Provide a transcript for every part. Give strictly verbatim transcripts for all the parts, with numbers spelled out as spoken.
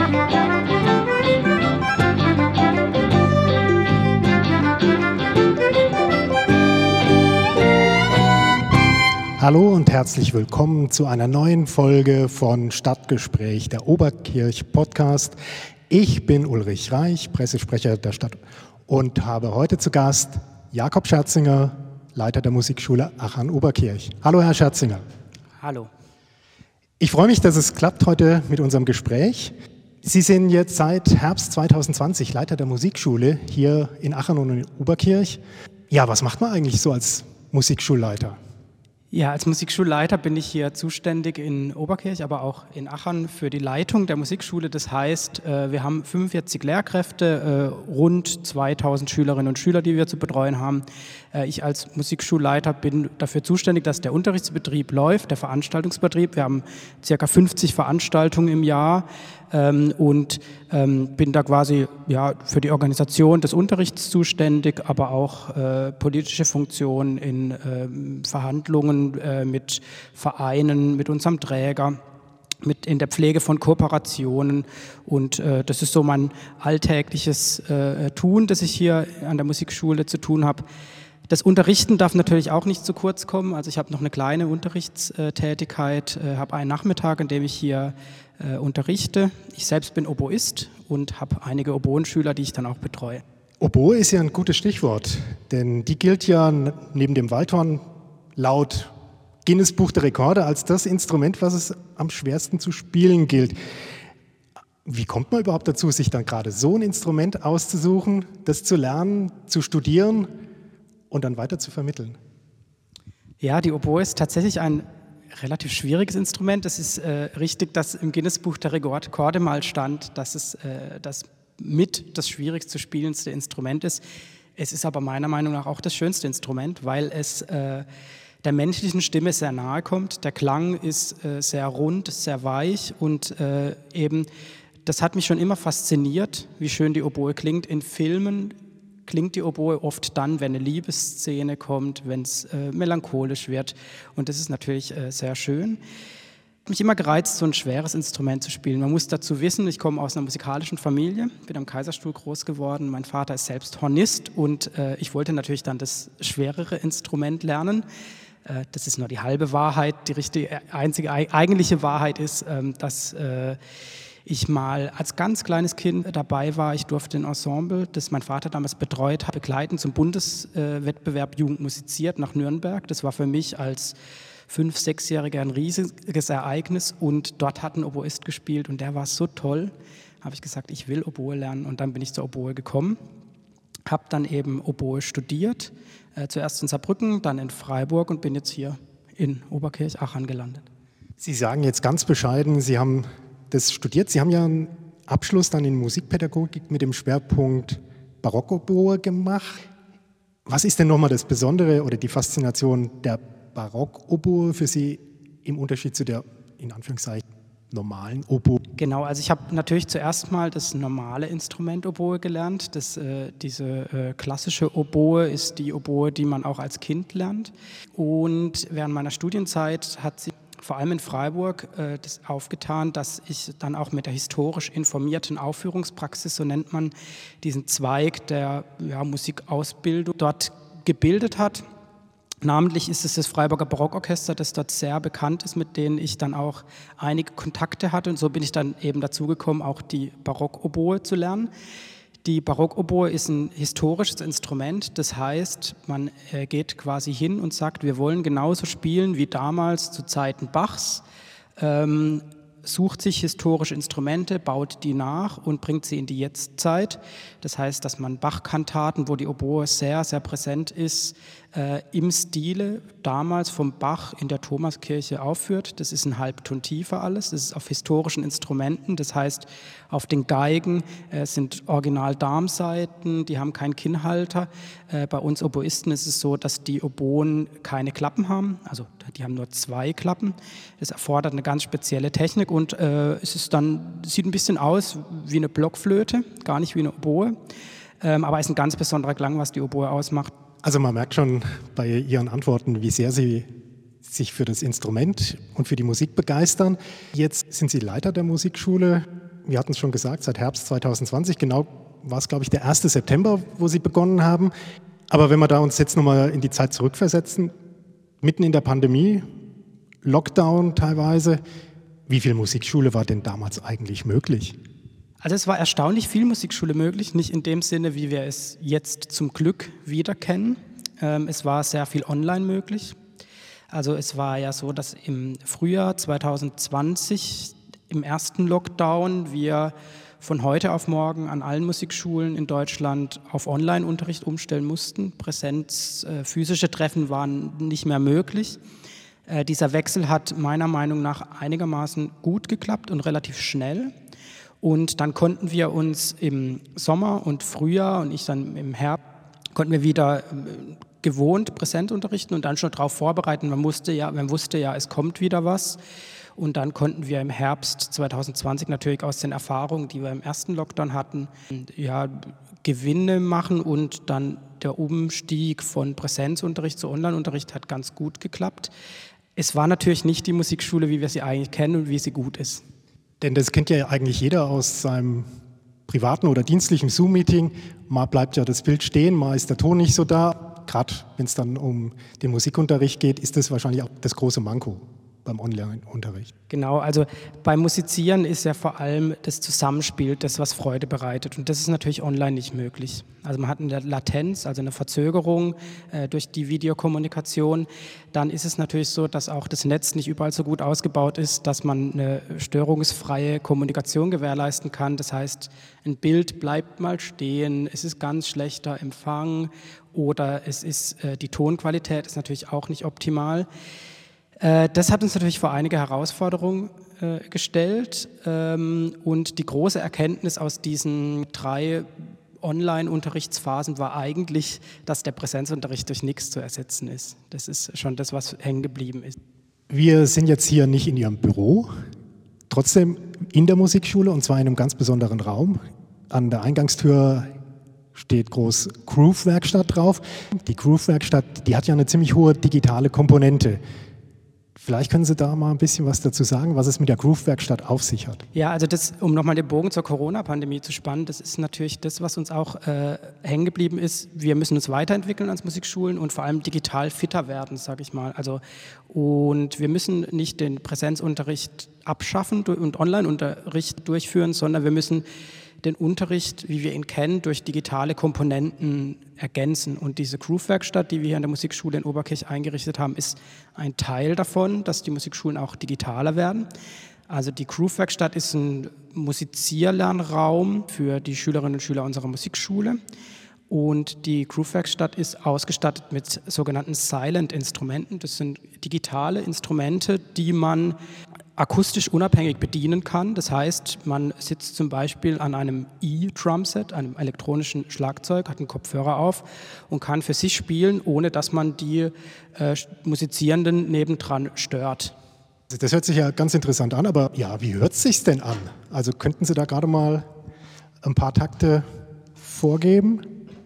Hallo und herzlich willkommen zu einer neuen Folge von Stadtgespräch, der Oberkirch-Podcast. Ich bin Ulrich Reich, Pressesprecher der Stadt und habe heute zu Gast Jakob Scherzinger, Leiter der Musikschule Achern-Oberkirch. Hallo Herr Scherzinger. Hallo. Ich freue mich, dass es klappt heute mit unserem Gespräch. Sie sind jetzt seit Herbst zwanzig zwanzig Leiter der Musikschule hier in Achern und in Oberkirch. Ja, was macht man eigentlich so als Musikschulleiter? Ja, als Musikschulleiter bin ich hier zuständig in Oberkirch, aber auch in Achern für die Leitung der Musikschule. Das heißt, wir haben fünfundvierzig Lehrkräfte, rund zweitausend Schülerinnen und Schüler, die wir zu betreuen haben. Ich als Musikschulleiter bin dafür zuständig, dass der Unterrichtsbetrieb läuft, der Veranstaltungsbetrieb. Wir haben ca. fünfzig Veranstaltungen im Jahr und bin da quasi ja, für die Organisation des Unterrichts zuständig, aber auch äh, politische Funktionen in äh, Verhandlungen äh, mit Vereinen, mit unserem Träger, mit in der Pflege von Kooperationen und äh, das ist so mein alltägliches äh, Tun, das ich hier an der Musikschule zu tun habe. Das Unterrichten darf natürlich auch nicht zu kurz kommen. Also ich habe noch eine kleine Unterrichtstätigkeit, äh, habe einen Nachmittag, in dem ich hier äh, unterrichte. Ich selbst bin Oboist und habe einige Oboenschüler, die ich dann auch betreue. Oboe ist ja ein gutes Stichwort, denn die gilt ja neben dem Waldhorn laut Guinness Buch der Rekorde als das Instrument, was es am schwersten zu spielen gilt. Wie kommt man überhaupt dazu, sich dann gerade so ein Instrument auszusuchen, das zu lernen, zu studieren und dann weiter zu vermitteln? Ja, die Oboe ist tatsächlich ein relativ schwieriges Instrument. Es ist äh, richtig, dass im Guinness-Buch der Rekorde mal stand, dass es äh, das mit das schwierigst zu spielendste Instrument ist. Es ist aber meiner Meinung nach auch das schönste Instrument, weil es äh, der menschlichen Stimme sehr nahe kommt. Der Klang ist äh, sehr rund, sehr weich und äh, eben, das hat mich schon immer fasziniert, wie schön die Oboe klingt. In Filmen klingt die Oboe oft dann, wenn eine Liebesszene kommt, wenn es äh, melancholisch wird. Und das ist natürlich äh, sehr schön. Ich habe mich immer gereizt, so ein schweres Instrument zu spielen. Man muss dazu wissen, ich komme aus einer musikalischen Familie, bin am Kaiserstuhl groß geworden. Mein Vater ist selbst Hornist und äh, ich wollte natürlich dann das schwerere Instrument lernen. Äh, das ist nur die halbe Wahrheit. Die richtige, einzige, eigentliche Wahrheit ist, ähm, dass äh, ich mal als ganz kleines Kind dabei war. Ich durfte ein Ensemble, das mein Vater damals betreut hat, begleiten zum Bundeswettbewerb Jugend musiziert nach Nürnberg. Das war für mich als fünf-, sechsjähriger ein riesiges Ereignis und dort hat ein Oboist gespielt und der war so toll. Habe ich gesagt, ich will Oboe lernen und dann bin ich zur Oboe gekommen. Habe dann eben Oboe studiert, äh, zuerst in Saarbrücken, dann in Freiburg und bin jetzt hier in Oberkirch-Achern gelandet. Sie sagen jetzt ganz bescheiden, Sie haben das studiert. Sie haben ja einen Abschluss dann in Musikpädagogik mit dem Schwerpunkt Barockoboe gemacht. Was ist denn nochmal das Besondere oder die Faszination der Barockoboe für Sie im Unterschied zu der, in Anführungszeichen, normalen Oboe? Genau, also ich habe natürlich zuerst mal das normale Instrument Oboe gelernt. Das, äh, diese äh, klassische Oboe ist die Oboe, die man auch als Kind lernt. Und während meiner Studienzeit hat sie vor allem in Freiburg äh, das aufgetan, dass ich dann auch mit der historisch informierten Aufführungspraxis, so nennt man diesen Zweig der ja, Musikausbildung, dort gebildet hat. Namentlich ist es das Freiburger Barockorchester, das dort sehr bekannt ist, mit denen ich dann auch einige Kontakte hatte. Und so bin ich dann eben dazu gekommen, auch die Barockoboe zu lernen. Die Barockoboe ist ein historisches Instrument, das heißt, man äh, geht quasi hin und sagt, wir wollen genauso spielen wie damals zu Zeiten Bachs, ähm, sucht sich historische Instrumente, baut die nach und bringt sie in die Jetztzeit. Das heißt, dass man Bach-Kantaten, wo die Oboe sehr, sehr präsent ist, äh, im Stile damals vom Bach in der Thomaskirche aufführt. Das ist ein Halbton tiefer alles, das ist auf historischen Instrumenten, das heißt, auf den Geigen äh, sind original Darmsaiten, die haben keinen Kinnhalter. Äh, bei uns Oboisten ist es so, dass die Oboen keine Klappen haben, also die haben nur zwei Klappen. Das erfordert eine ganz spezielle Technik und äh, es ist dann, sieht ein bisschen aus wie eine Blockflöte, gar nicht wie eine Oboe, ähm, aber ist ein ganz besonderer Klang, was die Oboe ausmacht. Also man merkt schon bei Ihren Antworten, wie sehr Sie sich für das Instrument und für die Musik begeistern. Jetzt sind Sie Leiter der Musikschule. wir hatten es schon gesagt, seit Herbst zwanzig zwanzig, genau war es, glaube ich, der erste September, wo Sie begonnen haben. Aber wenn wir da uns jetzt nochmal in die Zeit zurückversetzen, mitten in der Pandemie, Lockdown teilweise, wie viel Musikschule war denn damals eigentlich möglich? Also es war erstaunlich viel Musikschule möglich, nicht in dem Sinne, wie wir es jetzt zum Glück wieder kennen. Ähm, es war sehr viel online möglich. Also es war ja so, dass im Frühjahr zwanzig zwanzig, im ersten Lockdown, wir von heute auf morgen an allen Musikschulen in Deutschland auf Online-Unterricht umstellen mussten. Präsenz, äh, physische Treffen waren nicht mehr möglich. Äh, dieser Wechsel hat meiner Meinung nach einigermaßen gut geklappt und relativ schnell. Und dann konnten wir uns im Sommer und Frühjahr und ich dann im Herbst, konnten wir wieder gewohnt präsent unterrichten und dann schon darauf vorbereiten. Man wusste ja, man wusste ja, es kommt wieder was. Und dann konnten wir im Herbst zwanzig zwanzig natürlich aus den Erfahrungen, die wir im ersten Lockdown hatten, ja, Gewinne machen und dann der Umstieg von Präsenzunterricht zu Onlineunterricht hat ganz gut geklappt. Es war natürlich nicht die Musikschule, wie wir sie eigentlich kennen und wie sie gut ist. Denn das kennt ja eigentlich jeder aus seinem privaten oder dienstlichen Zoom-Meeting. Mal bleibt ja das Bild stehen, mal ist der Ton nicht so da. Gerade wenn es dann um den Musikunterricht geht, ist das wahrscheinlich auch das große Manko beim Online-Unterricht. Genau, also beim Musizieren ist ja vor allem das Zusammenspiel, das, was Freude bereitet. Und das ist natürlich online nicht möglich. Also man hat eine Latenz, also eine Verzögerung äh, durch die Videokommunikation. Dann ist es natürlich so, dass auch das Netz nicht überall so gut ausgebaut ist, dass man eine störungsfreie Kommunikation gewährleisten kann. Das heißt, ein Bild bleibt mal stehen, es ist ganz schlechter Empfang oder es ist, äh, die Tonqualität ist natürlich auch nicht optimal. Das hat uns natürlich vor einige Herausforderungen äh, gestellt ähm, und die große Erkenntnis aus diesen drei Online-Unterrichtsphasen war eigentlich, dass der Präsenzunterricht durch nichts zu ersetzen ist. Das ist schon das, was hängen geblieben ist. Wir sind jetzt hier nicht in Ihrem Büro, trotzdem in der Musikschule und zwar in einem ganz besonderen Raum. An der Eingangstür steht groß Groove-Werkstatt drauf. Die Groove-Werkstatt, die hat ja eine ziemlich hohe digitale Komponente. Vielleicht können Sie da mal ein bisschen was dazu sagen, was es mit der Groove-Werkstatt auf sich hat. Ja, also das, um nochmal den Bogen zur Corona-Pandemie zu spannen, das ist natürlich das, was uns auch äh, hängen geblieben ist. Wir müssen uns weiterentwickeln als Musikschulen und vor allem digital fitter werden, sage ich mal. Also, und wir müssen nicht den Präsenzunterricht abschaffen und Online-Unterricht durchführen, sondern wir müssen den Unterricht, wie wir ihn kennen, durch digitale Komponenten ergänzen. Und diese Groove-Werkstatt, die wir hier an der Musikschule in Oberkirch eingerichtet haben, ist ein Teil davon, dass die Musikschulen auch digitaler werden. Also die Groove-Werkstatt ist ein Musizierlernraum für die Schülerinnen und Schüler unserer Musikschule. Und die Groove-Werkstatt ist ausgestattet mit sogenannten Silent-Instrumenten. Das sind digitale Instrumente, die man akustisch unabhängig bedienen kann. Das heißt, man sitzt zum Beispiel an einem E-Drumset, einem elektronischen Schlagzeug, hat einen Kopfhörer auf und kann für sich spielen, ohne dass man die äh, Musizierenden nebendran stört. Das hört sich ja ganz interessant an, aber ja, wie hört es sich denn an? Also könnten Sie da gerade mal ein paar Takte vorgeben?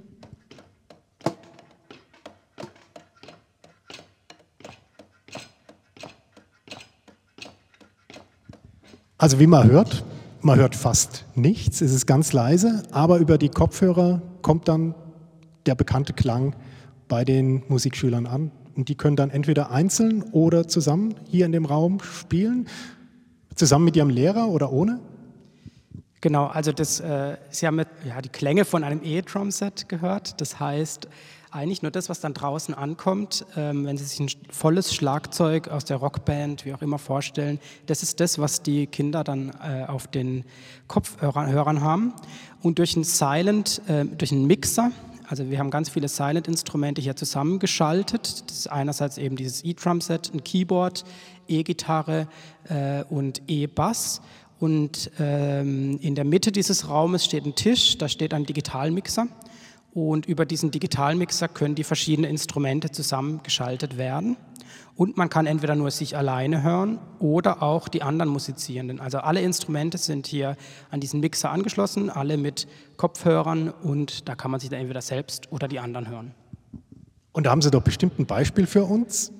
Also wie man hört, man hört fast nichts, es ist ganz leise, aber über die Kopfhörer kommt dann der bekannte Klang bei den Musikschülern an. Und die können dann entweder einzeln oder zusammen hier in dem Raum spielen, zusammen mit ihrem Lehrer oder ohne? Genau, also das, äh, Sie haben ja die Klänge von einem E-Drumset gehört, das heißt, eigentlich nur das, was dann draußen ankommt, ähm, wenn Sie sich ein volles Schlagzeug aus der Rockband, wie auch immer, vorstellen, das ist das, was die Kinder dann äh, auf den Kopfhörern haben. Und durch einen Silent, äh, durch einen Mixer, also wir haben ganz viele Silent-Instrumente hier zusammengeschaltet. Das ist einerseits eben dieses E-Drumset, ein Keyboard, E-Gitarre äh, und E-Bass. Und ähm, in der Mitte dieses Raumes steht ein Tisch, da steht ein Digitalmixer. Und über diesen Digitalmixer können die verschiedenen Instrumente zusammengeschaltet werden. Und man kann entweder nur sich alleine hören oder auch die anderen Musizierenden. Also alle Instrumente sind hier an diesen Mixer angeschlossen, alle mit Kopfhörern und da kann man sich dann entweder selbst oder die anderen hören. Und da haben Sie doch bestimmt ein Beispiel für uns?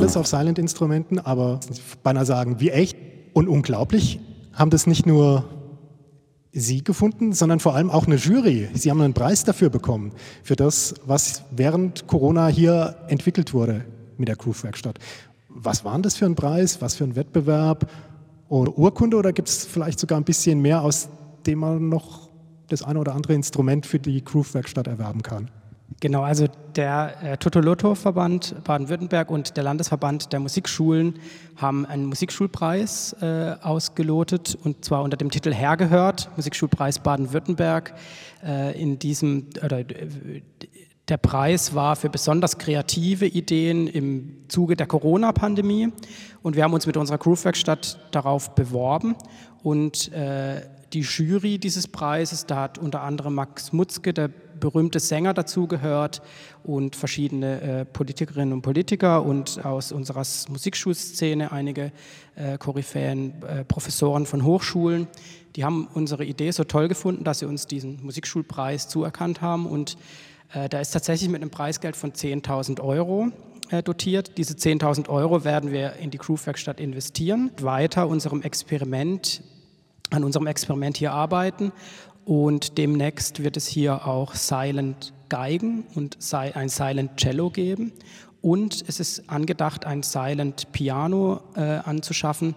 alles auf Silent-Instrumenten, aber beinahe sagen, wie echt und unglaublich haben das nicht nur Sie gefunden, sondern vor allem auch eine Jury. Sie haben einen Preis dafür bekommen, für das, was während Corona hier entwickelt wurde mit der Groove-Werkstatt. Was war denn das für ein Preis? Was für ein Wettbewerb? Oder Urkunde? Oder gibt es vielleicht sogar ein bisschen mehr, aus dem man noch das eine oder andere Instrument für die Groove-Werkstatt erwerben kann? Genau, also der äh, Toto-Loto-Verband Baden-Württemberg und der Landesverband der Musikschulen haben einen Musikschulpreis äh, ausgelotet, und zwar unter dem Titel Hergehört, Musikschulpreis Baden-Württemberg. Äh, in diesem, oder, der Preis war für besonders kreative Ideen im Zuge der Corona-Pandemie, und wir haben uns mit unserer Groove-Werkstatt darauf beworben, und äh, die Jury dieses Preises, da hat unter anderem Max Mutzke, der berühmte Sänger, dazugehört, und verschiedene äh, Politikerinnen und Politiker und aus unserer Musikschulszene einige äh, Koryphäen, äh, Professoren von Hochschulen. Die haben unsere Idee so toll gefunden, dass sie uns diesen Musikschulpreis zuerkannt haben, und äh, da ist tatsächlich mit einem Preisgeld von zehntausend Euro äh, dotiert. Diese zehntausend Euro werden wir in die Groove-Werkstatt investieren, weiter unserem Experiment, an unserem Experiment hier arbeiten. Und demnächst wird es hier auch Silent Geigen und ein Silent Cello geben. Und es ist angedacht, ein Silent Piano äh, anzuschaffen.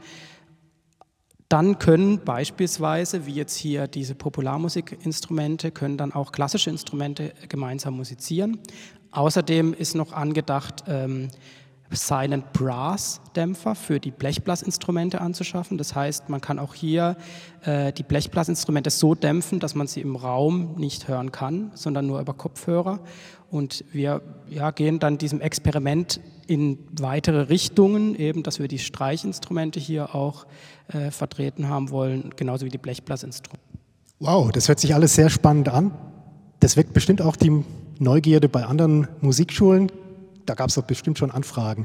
Dann können beispielsweise, wie jetzt hier diese Popularmusikinstrumente, können dann auch klassische Instrumente gemeinsam musizieren. Außerdem ist noch angedacht, ähm, Silent Brass Dämpfer für die Blechblasinstrumente anzuschaffen. Das heißt, man kann auch hier äh, die Blechblasinstrumente so dämpfen, dass man sie im Raum nicht hören kann, sondern nur über Kopfhörer. Und wir ja, gehen dann diesem Experiment in weitere Richtungen, eben, dass wir die Streichinstrumente hier auch äh, vertreten haben wollen, genauso wie die Blechblasinstrumente. Wow, das hört sich alles sehr spannend an. Das weckt bestimmt auch die Neugierde bei anderen Musikschulen. Da gab es doch bestimmt schon Anfragen.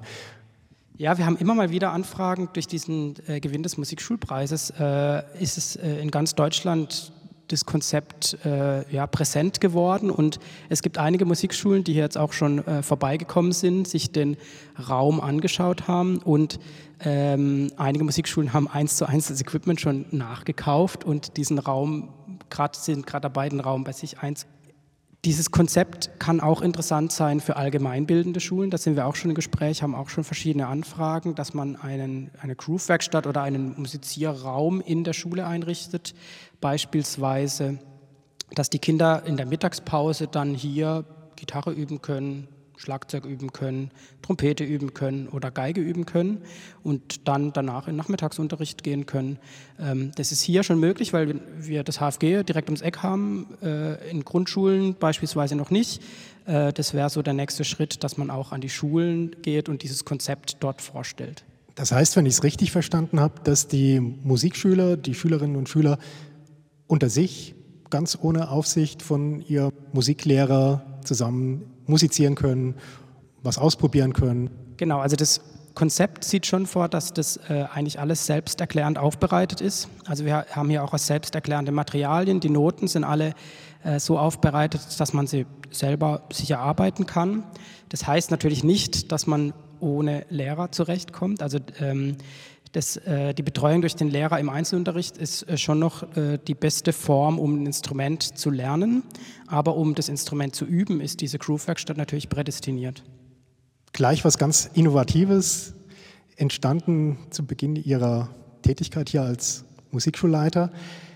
Ja, wir haben immer mal wieder Anfragen. Durch diesen äh, Gewinn des Musikschulpreises äh, ist es äh, in ganz Deutschland das Konzept äh, ja, präsent geworden, und es gibt einige Musikschulen, die hier jetzt auch schon äh, vorbeigekommen sind, sich den Raum angeschaut haben, und ähm, einige Musikschulen haben eins zu eins das Equipment schon nachgekauft und diesen Raum, grad, sind gerade dabei, den Raum bei sich einzubauen. Dieses Konzept kann auch interessant sein für allgemeinbildende Schulen. Da sind wir auch schon im Gespräch, haben auch schon verschiedene Anfragen, dass man einen, eine Groove-Werkstatt oder einen Musizierraum in der Schule einrichtet. Beispielsweise, dass die Kinder in der Mittagspause dann hier Gitarre üben können, Schlagzeug üben können, Trompete üben können oder Geige üben können und dann danach in den Nachmittagsunterricht gehen können. Das ist hier schon möglich, weil wir das H F G direkt ums Eck haben, in Grundschulen beispielsweise noch nicht. Das wäre so der nächste Schritt, dass man auch an die Schulen geht und dieses Konzept dort vorstellt. Das heißt, wenn ich es richtig verstanden habe, dass die Musikschüler, die Schülerinnen und Schüler unter sich ganz ohne Aufsicht von ihrem Musiklehrer zusammen musizieren können, was ausprobieren können. Genau, also das Konzept sieht schon vor, dass das äh, eigentlich alles selbsterklärend aufbereitet ist. Also wir haben hier auch selbsterklärende Materialien. Die Noten sind alle äh, so aufbereitet, dass man sie selber sicher arbeiten kann. Das heißt natürlich nicht, dass man ohne Lehrer zurechtkommt. Also ähm, Das, äh, die Betreuung durch den Lehrer im Einzelunterricht ist äh, schon noch äh, die beste Form, um ein Instrument zu lernen. Aber um das Instrument zu üben, ist diese Groove-Werkstatt natürlich prädestiniert. Gleich was ganz Innovatives, entstanden zu Beginn Ihrer Tätigkeit hier als Musikschulleiter.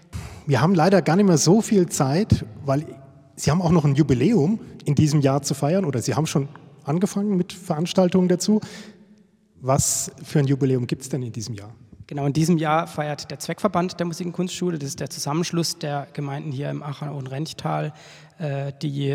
Wir haben leider gar nicht mehr so viel Zeit, weil Sie haben auch noch ein Jubiläum in diesem Jahr zu feiern, oder Sie haben schon angefangen mit Veranstaltungen dazu. Was für ein Jubiläum gibt es denn in diesem Jahr? Genau, in diesem Jahr feiert der Zweckverband der Musik- und Kunstschule, das ist der Zusammenschluss der Gemeinden hier im Acher- und Renchtal, äh, die,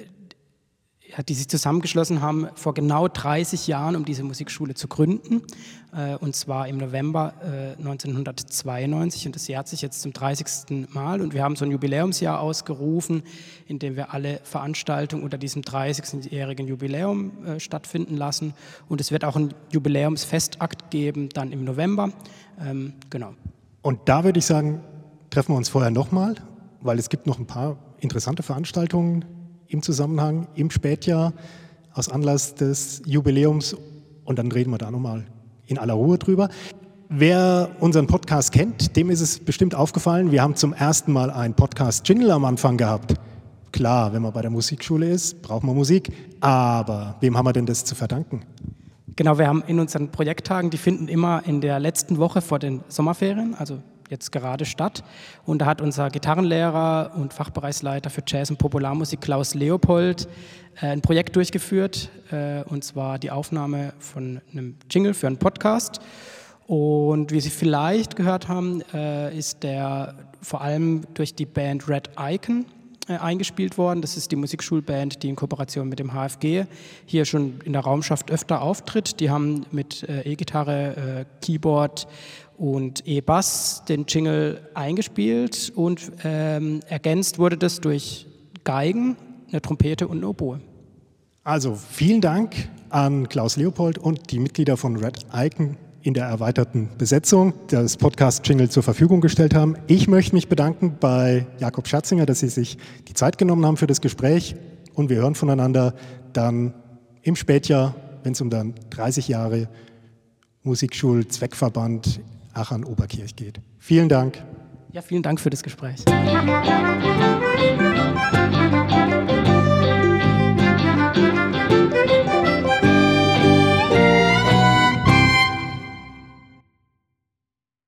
ja, die sich zusammengeschlossen haben vor genau dreißig Jahren, um diese Musikschule zu gründen. Äh, und zwar im November äh, neunzehnhundertzweiundneunzig, und das jährt sich jetzt zum dreißigsten Mal. Und wir haben so ein Jubiläumsjahr ausgerufen, in dem wir alle Veranstaltungen unter diesem dreißigjährigen Jubiläum äh, stattfinden lassen. Und es wird auch ein Jubiläumsfestakt geben, dann im November. Ähm, genau. Und da würde ich sagen, treffen wir uns vorher nochmal, weil es gibt noch ein paar interessante Veranstaltungen im Zusammenhang, im Spätjahr, aus Anlass des Jubiläums und dann reden wir da nochmal in aller Ruhe drüber. Wer unseren Podcast kennt, dem ist es bestimmt aufgefallen, wir haben zum ersten Mal einen Podcast-Jingle am Anfang gehabt. Klar, wenn man bei der Musikschule ist, braucht man Musik, aber wem haben wir denn das zu verdanken? Genau, wir haben in unseren Projekttagen, die finden immer in der letzten Woche vor den Sommerferien, also jetzt gerade statt. Und da hat unser Gitarrenlehrer und Fachbereichsleiter für Jazz und Popularmusik Klaus Leopold äh, ein Projekt durchgeführt, äh, und zwar die Aufnahme von einem Jingle für einen Podcast. Und wie Sie vielleicht gehört haben, äh, ist der vor allem durch die Band Red Icon äh, eingespielt worden. Das ist die Musikschulband, die in Kooperation mit dem H F G hier schon in der Raumschaft öfter auftritt. Die haben mit äh, E-Gitarre, äh, Keyboard und E-Bass den Jingle eingespielt und ähm, ergänzt wurde das durch Geigen, eine Trompete und eine Oboe. Also vielen Dank an Klaus Leopold und die Mitglieder von Red Icon in der erweiterten Besetzung das Podcast-Jingle zur Verfügung gestellt haben. Ich möchte mich bedanken bei Jakob Schatzinger, dass Sie sich die Zeit genommen haben für das Gespräch und wir hören voneinander dann im Spätjahr, wenn es um dann dreißig Jahre Musikschul-Zweckverband Aachen-Oberkirch geht. Vielen Dank. Ja, vielen Dank für das Gespräch.